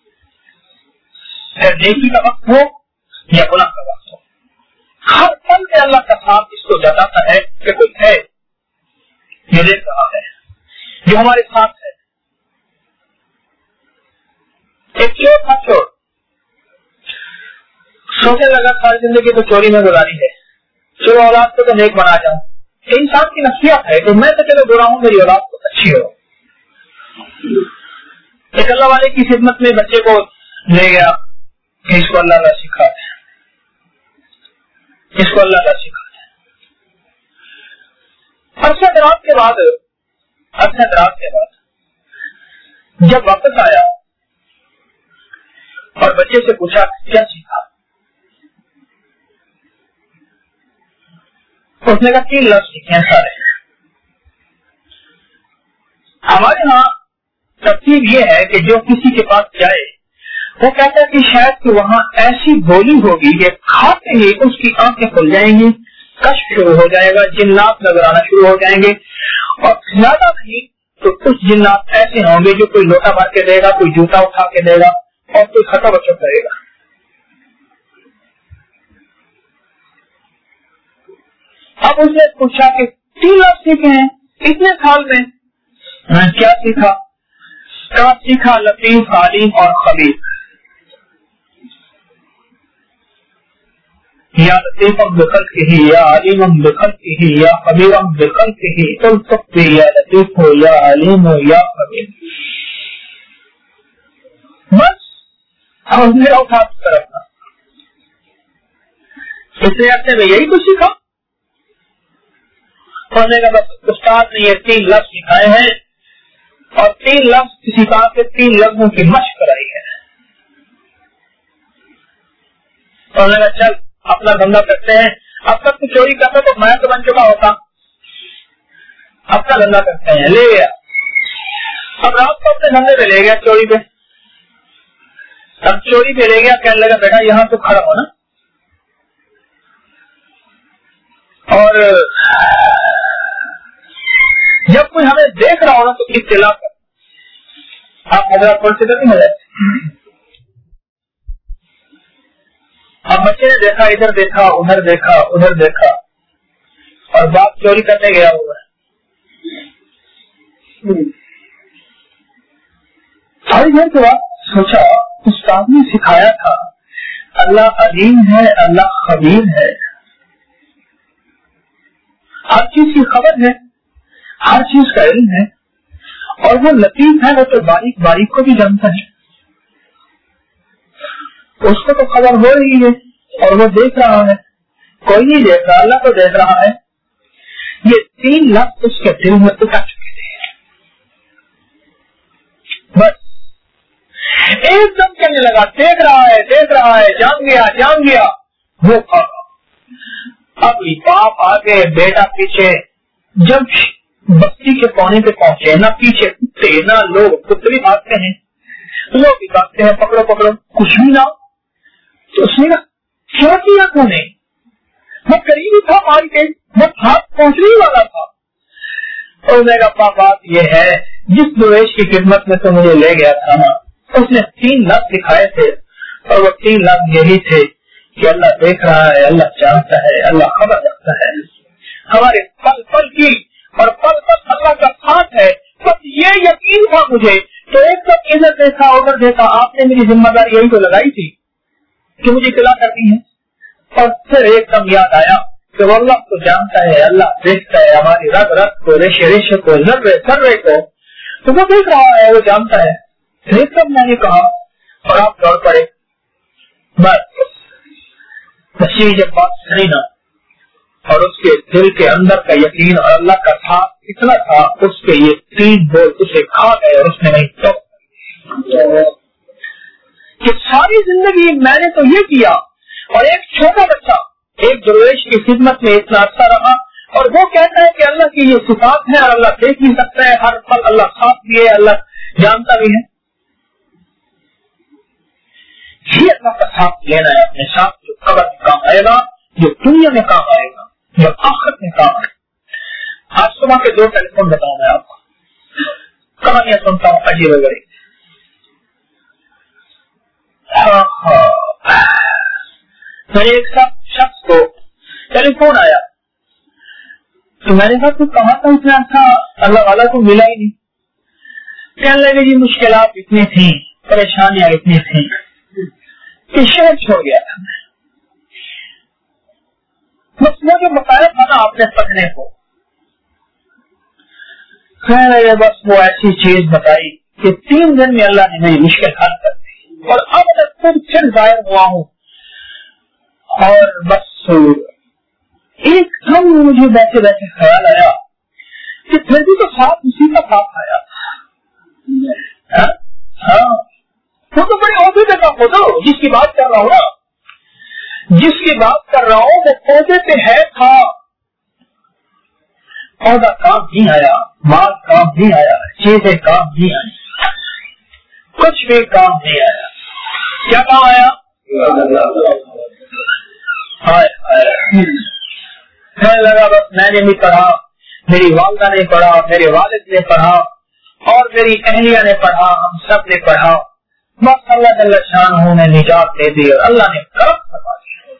پھر نیکی کا وقت ہو یا گناہ کا وقت ہو, ہر پل میں اللہ کا ساتھ اس کو جتاتا ہے کہ کوئی ہے یہ دیکھ رہا ہے, جو ہمارے ساتھ ہے. ایک چور تھا, چور سوچنے لگا ساری زندگی تو چوری میں گزاری ہے, چلو اولاد کو تو نیک بنا جاؤں. انسان کی نفسیات ہے کہ میں تو چلو برا ہوں, میری اولاد کو اچھی ہو. ایک اللہ والے کی خدمت میں بچے کو لے گیا کہ اس کو اللہ کا سکھا ہے, اس کو اللہ کا سکھا ہے. عرصہ دراز کے بعد جب واپس آیا اور بچے سے پوچھا کیا سیکھا, اس نے کہا 3 لفظ سیکھے ہیں سارے. ہمارے ہاں ترتیب یہ ہے کہ جو کسی کے پاس جائے وہ کہتا ہے کہ شاید کہ وہاں ایسی بولی ہوگی کہ کھاتے ہی اس کی آنکھیں کھل جائیں گی, کشف شروع ہو جائے گا, جنات نظر آنا شروع ہو جائیں گے, اور زیادہ نہیں تو کچھ جنات ایسے ہوں گے جو کوئی لوٹا بھر کے دے گا, کوئی جوتا اٹھا کے دے گا اور کوئی خطا بچا کرے گا. اب اس نے پوچھا کہ 3 لفظ سیکھے ہیں اتنے سال میں, میں کیا سیکھا؟ کہاں سیکھا؟ لطیف, علیم اور خبیر. یا لطیف بخلقہ یا علیم بخلقہ یا خبیر بخلقہ قل تخفی یا لطیف ہو یا علیم ہو یا خبیر. بس اب میرا اٹھا طرف تھا. اس نے عرصے میں یہی کچھ سیکھا. پڑھنے کا بس استاد نے یہ 3 لفظ سکھائے ہیں اور 3 لفظ سکھا کے 3 لفظوں کی مشق کرائی ہے. پڑھنے کا چل اپنا دھندا کرتے ہیں. اب تک تو چوری کرتا تو میں تو بن چکا ہوتا. اپنا دھندا کرتے ہیں, لے گیا. اب رات کو اپنے دھندے پہ لے گیا, چوری پہ. اب چوری پہ لے گیا, کہنے لگا بیٹا یہاں تو کھڑا ہونا اور جب کوئی ہمیں دیکھ رہا ہونا تو اطلاع کر. آپ حضرات کون سے نہیں ہو جائے. اب بچے نے دیکھا, ادھر دیکھا, ادھر دیکھا, ادھر دیکھا اور باپ چوری کرنے گیا ہوا ہے. تھوڑی دیر کے بعد سوچا استاد نے سکھایا تھا اللہ علیم ہے, اللہ خبیر ہے, ہر چیز کی خبر ہے, ہر چیز کا علم ہے, اور وہ لطیف ہے, وہ تو باریک باریک کو بھی جانتا ہے. اس کو تو خبر ہو رہی ہے اور وہ دیکھ رہا ہے. کوئی نہیں دیکھ رہا, اللہ تو دیکھ رہا ہے. یہ 3 لفظ اس کے دل میں اتر چکے تھے. بس ایک دم کہنے لگا دیکھ رہا ہے, دیکھ رہا ہے, جان گیا, جان گیا. وہ اب باپ آگے بیٹا پیچھے. جب بستی کے کونے پہ پہنچے, نہ پیچھے کتے نہ لوگ, کتے بھی بھاگتے ہیں, لوگ بھی بھاگتے ہیں, پکڑو پکڑو, کچھ بھی نہ. تو اس نے کیا کیا تو نے, میں قریب تھا مار کے, میں ہاتھ پہنچنے والا تھا. اور میں کہا بات یہ ہے جس درویش کی خدمت میں تو مجھے لے گیا تھا نا, اس نے 3 لفظ دکھائے تھے اور وہ 3 لفظ یہی تھے کہ اللہ دیکھ رہا ہے, اللہ جانتا ہے, اللہ خبر رکھتا ہے. ہمارے پل پل کی اور پل پل اللہ کا ساتھ ہے. بس یہ یقین تھا مجھے. تو ایک دم ادھر دیکھا, ادھر دیکھا, آپ نے میری ذمہ داری یہی تو لگائی تھی کہ مجھے اطلاع کرنی ہے. اور پھر ایک دم یاد آیا کہ وہ اللہ کو جانتا ہے, اللہ دیکھتا ہے ہماری رگ رگ کو, ریشے ریشے کو, ذرے ذرے کو, تو وہ دیکھ رہا ہے, وہ جانتا ہے. ایک دم میں نے کہا اور آپ دوڑ پڑے. بس بچی جب بات سنی نا اور اس کے دل کے اندر کا یقین اور اللہ کا ساتھ اتنا تھا, اس کے یہ 3 بول اسے کھا گئے اور اس نے نہیں تو کہ ساری زندگی میں نے تو یہ کیا. اور ایک چھوٹا بچہ ایک درویش کی خدمت میں اتنا عرصہ رہا اور وہ کہتا ہے کہ اللہ کی یہ صفات ہے اور اللہ دیکھ نہیں سکتا ہے, ہر پل اللہ ساتھ بھی ہے, اللہ جانتا بھی ہے. یہ اللہ کا ساتھ لینا ہے اپنے ساتھ, جو قبر میں کام آئے گا, جو دنیا میں کام آئے گا, جو آخرت میں کام آئے گا. آج صبح کے 2 ٹیلی فون بتاؤں میں آپ کو, کہانیاں سنتا ہوں عجیب وغیرہ. میرے ایک شخص کو ٹیلی فون آیا تو میں نے کہا تو کہاں تھا اتنا اچھا, اللہ والا کو ملا ہی نہیں. کہنے لگے جی مشکلات اتنی تھیں, پریشانیاں اتنی تھیں کہ شہر چھوڑ گیا تھا. بس وہ جو بتایا تھا نا آپ نے پڑھنے کو, کہنے لگے بس وہ ایسی چیز بتائی کہ 3 دن میں اللہ نے میری مشکل حل کر دی. اور اب میں خود پھر ظاہر ہوا ہوں اور بس ایک دم مجھے بیٹھے بیٹھے خیال آیا کہ پھر بھی تو ساتھ اسی کا ساتھ آیا. ہاں وہ تو بڑے عہدے کا فوٹو جس کی بات کر رہا ہوں نا, جس کی بات کر رہا ہوں وہ عہدے پہ ہے تھا. عہدہ کام نہیں آیا, مال کام نہیں آیا, چیزیں کام نہیں آئی, کچھ بھی کام نہیں آیا. کیا کام آیا؟ لگا بس میں نے بھی پڑھا, میری والدہ نے پڑھا, میرے والد نے پڑھا, اور میری اہلیہ نے پڑھا, ہم سب نے پڑھا, بس اللہ جل شانہ نے نجات دے دی اور اللہ نے کرم فرما دیا.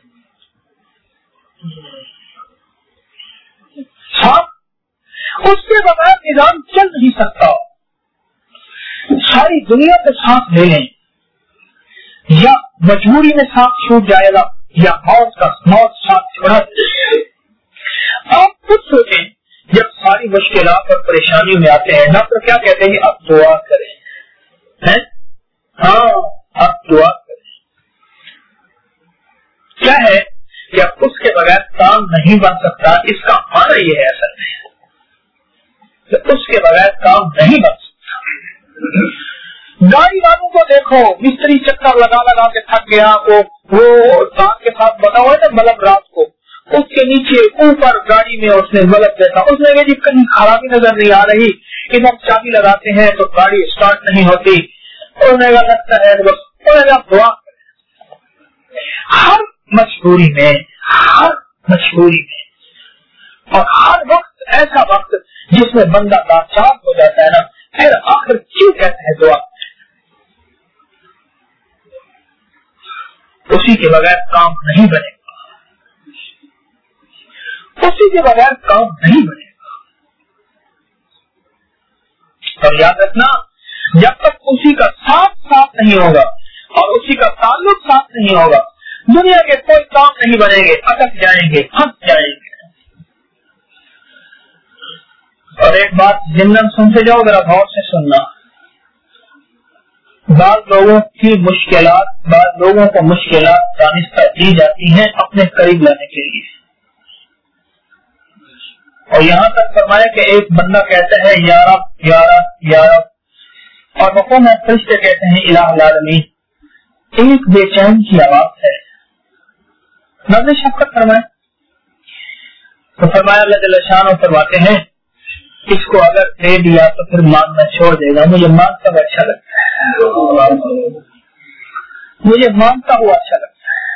ہاں اس کے بغیر نظام چل نہیں سکتا. ساری دنیا کو سانس لے لیں یا مجبوری میں سانس چھوٹ جائے گا یا موت سانس چھوڑا. آپ خود سوچیں, جب ساری مشکلات اور پریشانیوں میں آتے ہیں ڈاکٹر کیا کہتے ہیں, اب دعا کریں. ہاں اب دعا کریں. کیا ہے کہ اب اس کے بغیر کام نہیں بن سکتا. اس کا معنی یہ ہے اصل میں کہ اس کے بغیر کام نہیں بن سکتا. گاڑی والوں کو دیکھو, مستری چکر لگا لگا کے تھک گیا, وہ تار کے ساتھ بنا ہوا ہے نا بلب رات کو, اس کے نیچے اوپر گاڑی میں اس نے بلب دیکھا, اس نے کہا جی کہیں خرابی نظر نہیں آ رہی, ادھر چابی لگاتے ہیں تو گاڑی اسٹارٹ نہیں ہوتی. انہوں نے کہا لگتا ہے بس, انہوں نے کہا دعا کریں. ہر مجبوری میں اور ہر وقت ایسا وقت جس میں بندہ لاچار ہو جاتا ہے نا, پھر آخر کیوں کہتا ہے دعا. اسی کے بغیر کام نہیں بنے گا, اسی کے بغیر کام نہیں بنے گا. اور یاد رکھنا, جب تک اسی کا ساتھ نہیں ہوگا اور اسی کا تعلق ساتھ نہیں ہوگا, دنیا کے کوئی کام نہیں بنے گے, اٹک جائیں گے, پھنس جائیں گے. اور ایک بات ضمن سنتے جاؤ, ذرا غور سے سننا. بعض لوگوں کو مشکلات دانستہ دی جاتی ہیں اپنے قریب لانے کے لیے. اور یہاں تک فرمایا کہ ایک بندہ کہتا ہے یا رب یا رب یا رب, اور مقام فرشتے کہتے ہیں الہ العالمین. ایک بے چین کی آواز ہے. نظر شفقت فرمائے تو فرمایا اللہ جل شانہ فرماتے ہیں اس کو اگر دے دیا تو پھر مانگنا چھوڑ دے گا. مجھے مانگتا ہوا اچھا لگتا ہے, مجھے مانگتا ہوا اچھا لگتا ہے.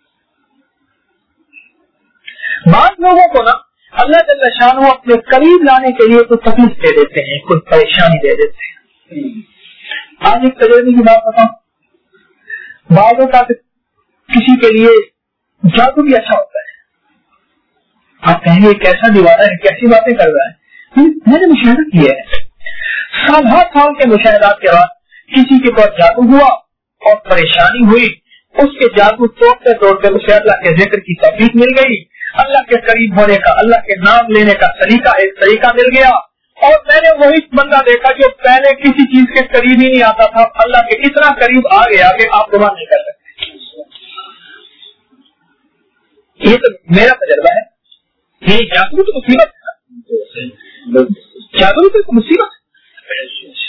بعض لوگوں کو نا اللہ جل شانہ اپنے قریب لانے کے لیے کوئی تکلیف دے دیتے ہیں, کوئی پریشانی دے دیتے ہیں. آج ایک تجربے کی بات بتاؤں. بعضوں کا کسی کے لیے جادو بھی اچھا ہوتا ہے. آپ کہیں گے کیسا دیوانہ ہے, کیسی باتیں کر رہا ہے. میں نے مشاہدہ کیا ہے, سال کے مشاہدات کے بعد کسی کے پاس جادو ہوا اور پریشانی ہوئی, اس کے جادو توڑتے توڑتے اسے اللہ کے ذکر کی توفیق مل گئی, اللہ کے قریب ہونے کا, اللہ کے نام لینے کا ایک طریقہ مل گیا. اور میں نے وہی بندہ دیکھا جو پہلے کسی چیز کے قریب ہی نہیں آتا تھا, اللہ کے اتنا قریب آ گیا کہ آپ گمان نہیں کر سکتے. یہ تو میرا تجربہ ہے. یہ جادو تو مصیبت ہے, جادو تو مصیبت ہے.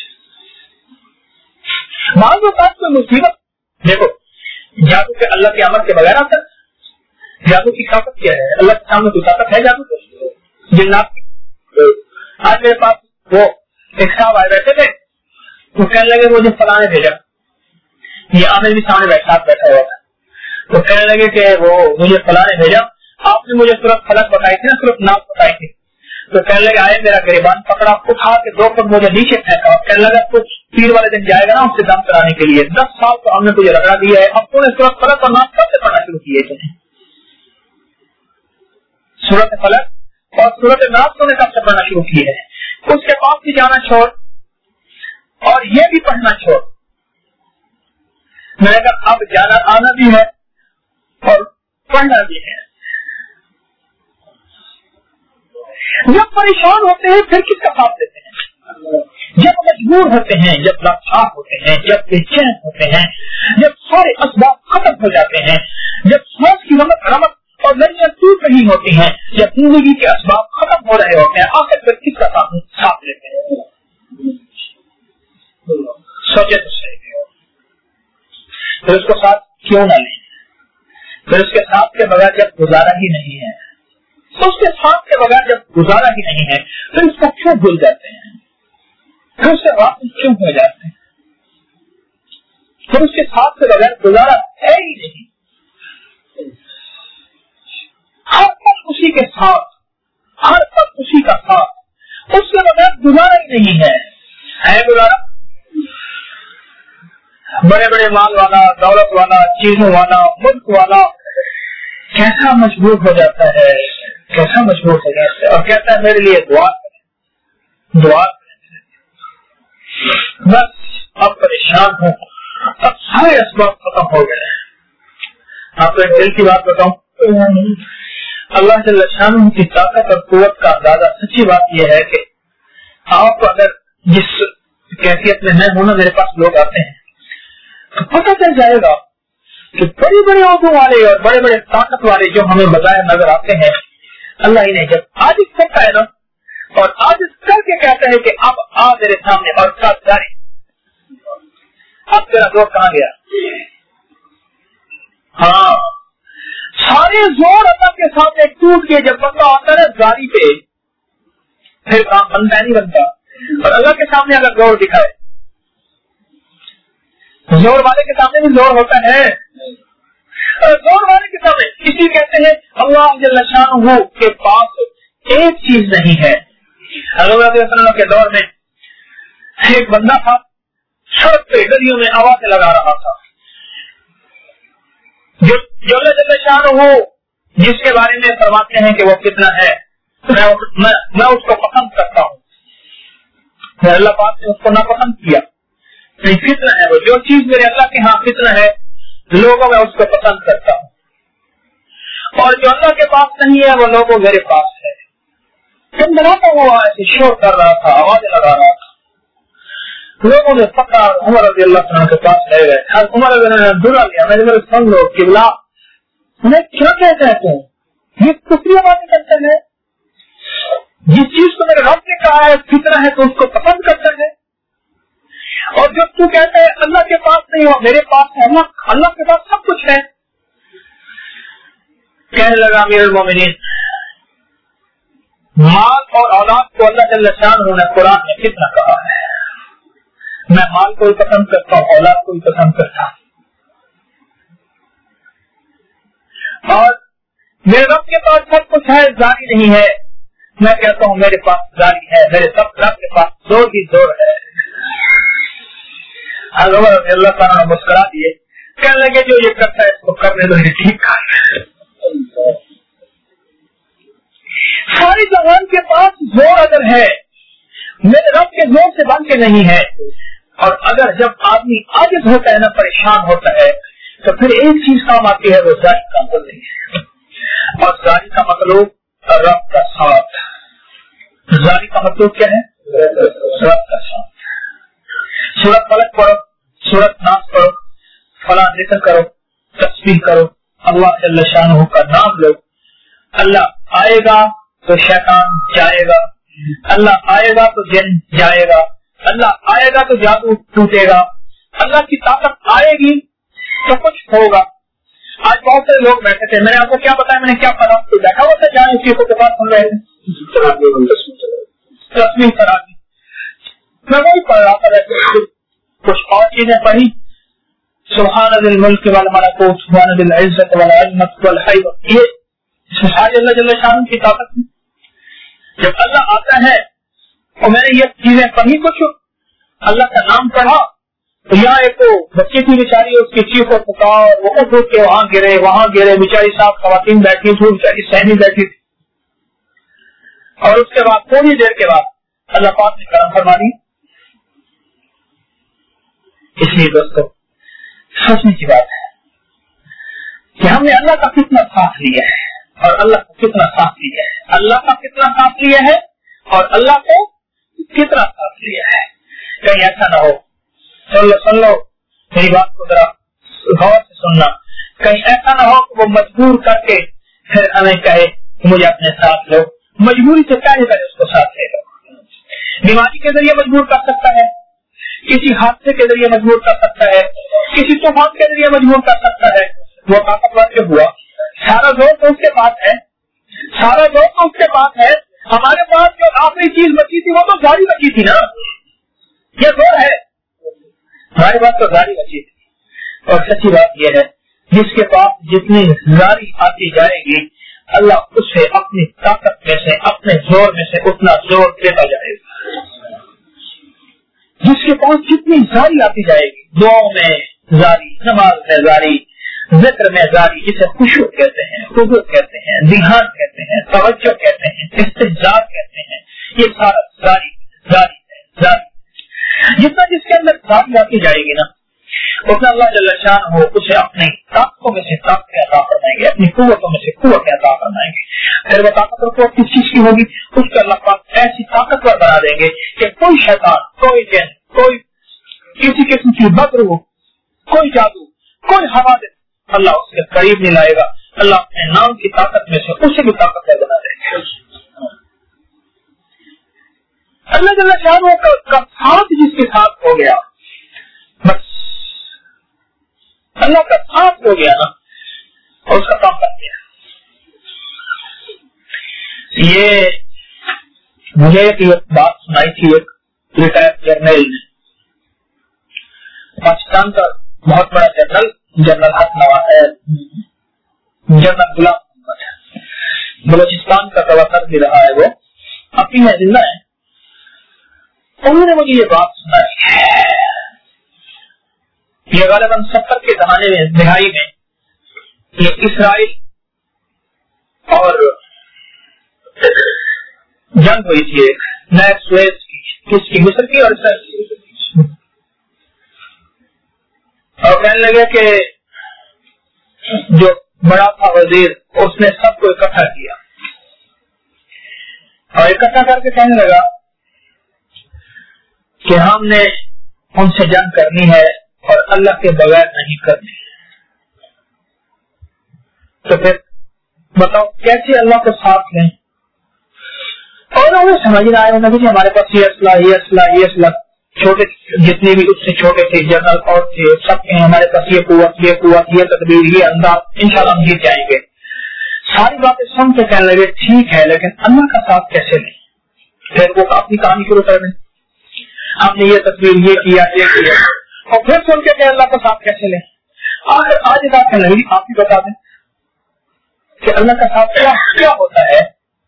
بعض اوقات کوئی مصیبت دیکھو, جادو کے اللہ کے امر کے بغیر آتا ہے. جادو کی طاقت کیا ہے؟ اللہ کے سامنے کوئی طاقت ہے جادو کو؟ جنات کی. آج میرے پاس وہ ایک صاحب آئے بیٹھے تھے, وہ کہنے لگے مجھے فلاں نے بھیجا. یہ عامر بھی سامنے بیٹھا ہوا تھا, تو کہنے لگے کہ وہ مجھے فلاں نے بھیجا, آپ نے مجھے صرف فلک بتائی تھی نا, صرف ناپ بتائی تھی. تو کہنے لگے آئے میرا گریبان پکڑا, اٹھا کے 2 فٹ مجھے نیچے پھینکا, کہنے لگا کچھ پیر والے دن جائے گا نا اس سے دم کرانے کے لیے, 10 سال تو ہم نے تجھے رگڑا دیا ہے, اب تو نے صورت فلک اور ناپ کب سے پڑھنا شروع کیے تھے؟ صورت فلک اور صورت ناپ تو نے کب سے پڑھنا شروع کی ہے؟ اس کے پاس بھی جانا چھوڑ اور یہ بھی پڑھنا چھوڑ. میں نے کہا اب جانا آنا بھی ہے اور پڑھنا بھی ہے. جب پریشان ہوتے ہیں پھر کس کا ساتھ دیتے ہیں؟ جب مجبور ہوتے ہیں, جب لاچار ہوتے ہیں, جب بے چین ہوتے ہیں, جب سارے اسباب ختم ہو جاتے ہیں, جب سانس کی رمق اور لڑیاں ٹوٹ رہی ہوتی ہیں, جب زندگی کے اسباب ختم ہو رہے ہوتے ہیں, آخر پھر کس کا ساتھ لیتے ہیں؟ سوچے تو صحیح. پھر اس کو ساتھ کیوں نہ لیں؟ پھر اس کے ساتھ کے بغیر جب گزارا ہی نہیں ہے, اس کے ساتھ کے بغیر جب گزارا ہی نہیں ہے, پھر اس کو کیوں بھول جاتے ہیں؟ پھر اس سے واپس کیوں ہو جاتے ہیں؟ پھر اس کے ساتھ کے بغیر گزارا ہے ہی نہیں. ہر پل اسی کے ساتھ, ہر پل اسی کا ساتھ, اس کے بغیر گزارا ہی نہیں ہے. ہے گزارا؟ بڑے بڑے مال والا، دولت والا، چیزوں والا، ملک والا کیسا مجبور ہو جاتا ہے، کیسا مجبور ہو جاتا ہے، اور کہتا ہے میرے لیے دعا کریں، دعا کریں، بس اب پریشان ہوں، اب سارے اسباب ختم ہو گئے ہیں۔ آپ کو ایک دل کی بات بتاؤں، اللہ جل شانہ کی طاقت اور قوت کا اندازہ سچی بات یہ ہے کہ آپ اگر جس کیفیت میں ہوں نا، میرے پاس لوگ آتے ہیں تو پتہ چل جائے گا کہ بڑے بڑے عہدوں والے اور بڑے بڑے طاقت والے جو ہمیں بظاہر نظر آتے ہیں، اللہ ہی نے جب آج اس کرتا ہے نا، اور آج اس کر کے کہتا ہے کہ اب آ میرے سامنے اور ساتھ جاری، اب تیرا زور کہاں گیا؟ ہاں، سارے زور اللہ کے سامنے ٹوٹ کے جب بندہ آتا ہے گاڑی پہ، پھر کام بنتا نہیں بنتا، اور اللہ کے سامنے اگر زور دکھائے، زور والے کے سامنے بھی زور ہوتا ہے، زور والے کے سامنے اسی کہتے ہیں اللہ جل شانہ کے پاس ایک چیز نہیں ہے۔ حضرت علیہ وسلم کے دور میں ایک بندہ تھا، سڑک پہ گلیوں میں آوازیں لگا رہا تھا، جو اللہ جل شانہ جس کے بارے میں فرماتے ہیں کہ وہ کتنا ہے، میں اس کو پسند کرتا ہوں، اللہ پاک نے اس کو ناپسند کیا، نہیں فتنہ ہے وہ، جو چیز میرے اللہ کے ہاں فتنہ ہے لوگوں میں اس کو پسند کرتا ہوں، اور جو اللہ کے پاس نہیں ہے وہ لوگوں میرے پاس ہے۔ بناتا ہوا ایسے شور کر رہا تھا، آوازیں لگا رہا تھا، لوگوں نے پکڑا، عمر رضی اللہ عنہ کے پاس لے گئے، عمر رضی اللہ عنہ دلا لیا، میرے سن لو قبلہ، انہیں کیا کہتے ہیں تم، یہ کتنی باتیں کرتے ہیں، جس چیز کو میرے رب نے کہا ہے فتنہ ہے تو اس کو پسند کرتا ہے، اور جب تو کہتا ہے اللہ کے پاس نہیں ہو میرے پاس ہے، اللہ کے پاس سب کچھ ہے۔ کہنے لگا امیر المومنین، مال اور اولاد کو اللہ جل شانہ نے قرآن میں کتنا کہا ہے، میں مال کو بھی پسند کرتا ہوں، اولاد کو بھی پسند کرتا ہوں، اور میرے رب کے پاس سب کچھ ہے، زاری نہیں ہے، میں کہتا ہوں میرے پاس زاری ہے، میرے سب رب کے پاس زور ہی زور ہے۔ حضرت اللہ تعالیٰ مسکرا دیے، کہنے لگے جو یہ کرتا ہے اس کو کرنے دو، یہ ٹھیک کام ہے۔ ساری جہان کے پاس زور اگر ہے، میرے رب کے زور سے بن کے نہیں ہے، اور اگر جب آدمی عاجز ہوتا ہے نا، پریشان ہوتا ہے، تو پھر ایک چیز کام آتی ہے، وہ زاری کا عمل نہیں ہے، اور زاری کا مطلب رب کا ساتھ، زاری کا مطلب کیا ہے؟ رب کا ساتھ۔ سورت فلق پڑھو، سورت ناس پڑھو، فلاں ذکر کرو، تسبیح کرو، اللہ جل شانہ کا نام لو، اللہ آئے گا تو شیطان جائے گا، اللہ آئے گا تو جن جائے گا، اللہ آئے گا تو جادو ٹوٹے گا، اللہ کی طاقت آئے گی تو کچھ ہوگا۔ آج بہت سے لوگ بیٹھے تھے، میں نے آپ کو کیا بتایا، میں نے کیا پڑھا، تو بیٹھا ہوا تھا جہاں اسی کو بات سن رہے تھے، تسبیح کرا دی، میں وہی پڑھ رہا تھا، کچھ اور چیزیں پڑھی، سبحان ذی الملک والملکوت سبحان ذی العزت والعظمت والحیبۃ، یہ ساری اللہ جل شانہ کی طاقت ہے۔ جب اللہ آتا ہے اور میں نے یہ چیزیں پڑھی، کچھ اللہ کا نام پڑھا، تو یہاں ایک بچی تھی بیچاری، اس کی چیخ اور پکار، وہ اٹھ اٹھ کے وہاں گرے، بیچاری صاحب خواتین بیٹھی تھی، بیچاری سہنی بیٹھی تھی، اور اس کے بعد تھوڑی دیر کے بعد اللہ پاک نے کرم فرما دی۔ اس لیے دوستو سوچنے کی بات ہے کہ ہم نے اللہ کا کتنا ساتھ لیا ہے اور اللہ کو کتنا ساتھ لیا ہے، اللہ کا کتنا ساتھ لیا ہے اور اللہ کو کتنا ساتھ لیا ہے۔ کہیں ایسا نہ ہو، سن لو میری بات کو ذرا غور سے سننا، کہیں ایسا نہ ہو کہ وہ مجبور کر کے پھر ہمیں کہے مجھے اپنے ساتھ لو، مجبوری سے کہنے کرے اس کو ساتھ لے لو۔ بیماری کے ذریعے مجبور کر سکتا ہے، کسی حادثے کے ذریعے مجبور کر سکتا ہے، کسی طوفان کے ذریعے مجبور کر سکتا ہے، وہ طاقتور جو ہوا، سارا زور تو اس کے پاس ہے، سارا زور تو اس کے پاس ہے۔ ہمارے پاس جو آخری چیز بچی تھی وہ تو زاری بچی تھی نا، یہ زور ہے، ہمارے پاس تو زاری بچی تھی۔ اور سچی بات یہ ہے، جس کے پاس جتنی زاری آتی جائے گی، اللہ اسے اپنی طاقت میں سے، اپنے زور میں سے اتنا زور دیتا جائے گا۔ جس کے پاس جتنی زاری آتی جائے گی، دعاؤں میں زاری، نماز میں زاری، ذکر میں زاری، جسے خشوع کہتے ہیں، خضوع کہتے ہیں، ذہان کہتے ہیں، توجہ کہتے ہیں، استحضار کہتے ہیں، یہ سارا زاری زاری زاری۔ جتنا جس کے اندر زاری آتی جائے گی نا، اتنا اللہ جل شانہ اسے اپنی طاقتوں میں سے طاقتیں عطا فرمائیں گے، اپنی قوتوں میں سے قوتیں عطا فرمائیں گے۔ پھر وہ طاقت اور قوت کس چیز کی ہوگی؟ اس کو اللہ پاک ایسی طاقتور بنا دیں گے کہ کوئی شیطان، کوئی جن، کوئی کسی قسم کی بدروح، کوئی جادو، کوئی حوادث اللہ اس کے قریب نہیں لائے گا۔ اللہ اپنے نام کی طاقت میں سے اسے بھی طاقتور بنا دیں گے۔ اللہ جل شانہ کا ساتھ جس کے ساتھ ہو گیا، بس اللہ کا ساتھ ہو گیا نا، اور اس کا کام کر گیا۔ یہ مجھے ایک بات سنائی تھی ایک ریٹائرڈ جرنیل نے، پاکستان کا بہت بڑا جنرل حق نواز ہے، جنرل غلام محمد ہے، بلوچستان کا گورنر بھی رہا ہے، وہ اپنی میں زندہ ہے۔ انہوں نے مجھے یہ بات سنائی، یہ غالباً 70 کے زمانے میں دہائی میں یہ اسرائیل اور جنگ ہوئی تھی، ایک نئے سویز کی، کس کی؟ مصر کی اور اسرائیل کی۔ اور کہنے لگے کہ جو بڑا تھا وزیر، اس نے سب کو اکٹھا کیا اور اکٹھا کر کے کہنے لگا کہ ہم نے ان سے جنگ کرنی ہے اور اللہ کے بغیر نہیں کرنی۔ تو پھر بتاؤ کیسے اللہ کو ساتھ لیں؟ اور انہیں سمجھ رہا ہے کہ ہمارے پاس یہ اسلحہ چھوٹے جتنے بھی اس سے چھوٹے تھے جنرل اور تھے، سب کے ہمارے پاس یہ قوت، یہ تدبیر، یہ انداز، انشاءاللہ ہم جیت جائیں گے۔ ساری باتیں سن کے کہنے لگے ٹھیک ہے، لیکن اللہ کا ساتھ کیسے لیں؟ پھر وہ اپنی کہانی شروع کر دیں، ہم نے یہ تدبیر، یہ کیا، اور پھر سن کے کہ اللہ کا ساتھ کیسے لیں؟ آخر آج بات کہنے لگی آپ بھی بتا دیں کہ اللہ کا ساتھ کیا ہوتا ہے؟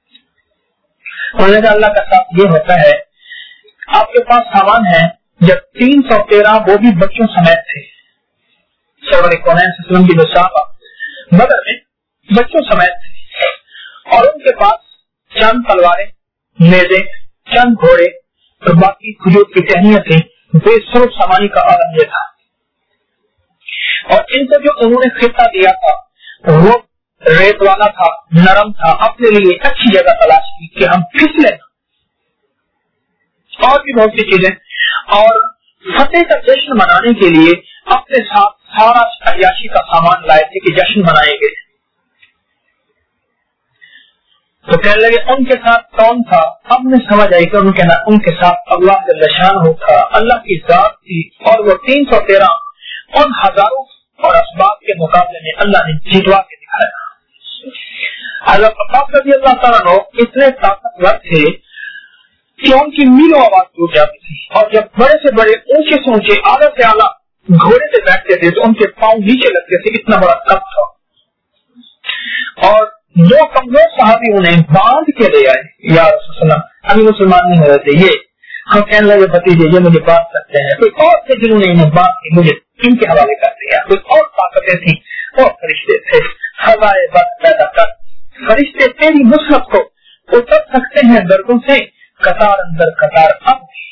اللہ کا ساتھ یہ ہوتا ہے، آپ کے پاس سامان ہے، جب 313 وہ بھی بچوں سمیت تھے، سرور کونین صلی اللہ علیہ وسلم کی جو صحابہ بدر میں بچوں سمیت تھے، اور ان کے پاس چند تلواریں، نیزیں، چند گھوڑے اور باقی کھجور کی ٹہنیاں تھیں، بے سرب سامانی کا عالم یہ تھا۔ اور ان کو جو انہوں نے خطہ دیا تھا وہ ریت والا تھا، نرم تھا، اپنے لیے اچھی جگہ تلاش کی کہ ہم پھسلے، اور بھی بہت سی چیزیں، اور فتح کا جشن منانے کے لیے اپنے ساتھ سارا عیاشی کا سامان لائے تھے کہ جشن منائیں گے۔ تو کہنے لگے ان کے ساتھ کون تھا؟ اب نے سمجھ آئی کہ ان کے ساتھ اللہ جل شانہ تھا، اللہ کی ذات تھی، اور وہ 313 ان ہزاروں اور اسباب کے مقابلے میں اللہ نے جیتوا کے دکھایا۔ حضرت عباس رضی اللہ تعالیٰ عنہ اتنے طاقتور تھے کہ ان کی میلوں آواز ٹوٹ جاتی تھی، اور جب بڑے سے بڑے اونچے سے اونچے اعلیٰ سے اعلیٰ گھوڑے سے بیٹھتے تھے تو ان کے پاؤں نیچے لگتے تھے، اتنا بڑا کپ تھا۔ اور دو کمزور صحابی انہیں باندھ کے لے آئے، یا رسول اللہ، ابھی مسلمان نہیں ہو رہے تھے یہ، ہم کہنے لگے بھتیجے یہ مجھے باندھ سکتے ہیں، کوئی اور تھے جنہوں نے انہیں باندھ کے مجھے ان کے حوالے کر دیا، کوئی اور طاقتیں تھیں، اور فرشتے تھے، ہزائے بد پیدا کر، فرشتے تیری نصرت کو اتر سکتے ہیں دردوں سے، قطار اندر قطار اب بھی۔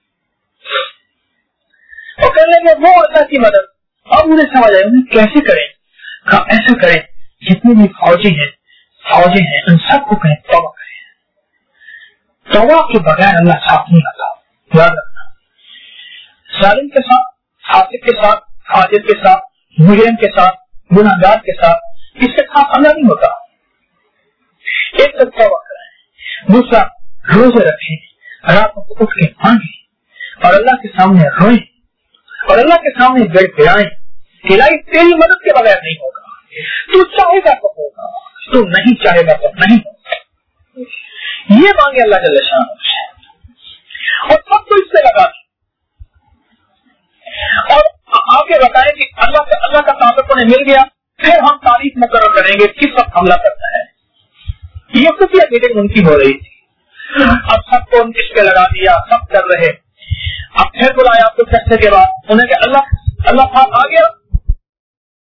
اور کہنے لگے وہ اللہ کی مدد، اب انہیں سمجھ آئے انہیں کیسے کریں؟ کہا ایسا کریں جتنے بھی فوجی ہیں ان سب کو کہیں توبہ کریں، توبہ کے بغیر اللہ ساتھ نہیں آتا۔ یاد رکھنا، ظالم کے ساتھ، فاسق کے ساتھ، فاجر کے ساتھ، مجرم کے ساتھ، گناہگار کے ساتھ، اس کے ساتھ اللہ نہیں ہوتا۔ ایک تو توبہ کریں، دوسرا روزے رکھیں، راتوں کو اٹھ کے مانگیں اور اللہ کے سامنے روئیں اور اللہ کے سامنے گڑ گڑائیں کہ الہی تیری مدد کے بغیر نہیں ہوگا، تو چاہے گا تو ہوگا، تو نہیں چاہے گا تو نہیں ہوگا۔ یہ مانگے اللہ جل شانہ سے، اور سب کو اس سے لگا دیں، اور آگے بتائیں کہ اللہ کا طاقت انہیں مل گیا، پھر ہم تاریخ مقرر کریں گے کس وقت حملہ کرنا ہے۔ یہ خفیہ میٹنگ ان کی ہو رہی تھی، اب سب کو اس پہ لگا دیا، سب کر رہے، اب پھر بلایا آپ کو چرچے کے بعد، انہیں کہ اللہ پاک آ گیا،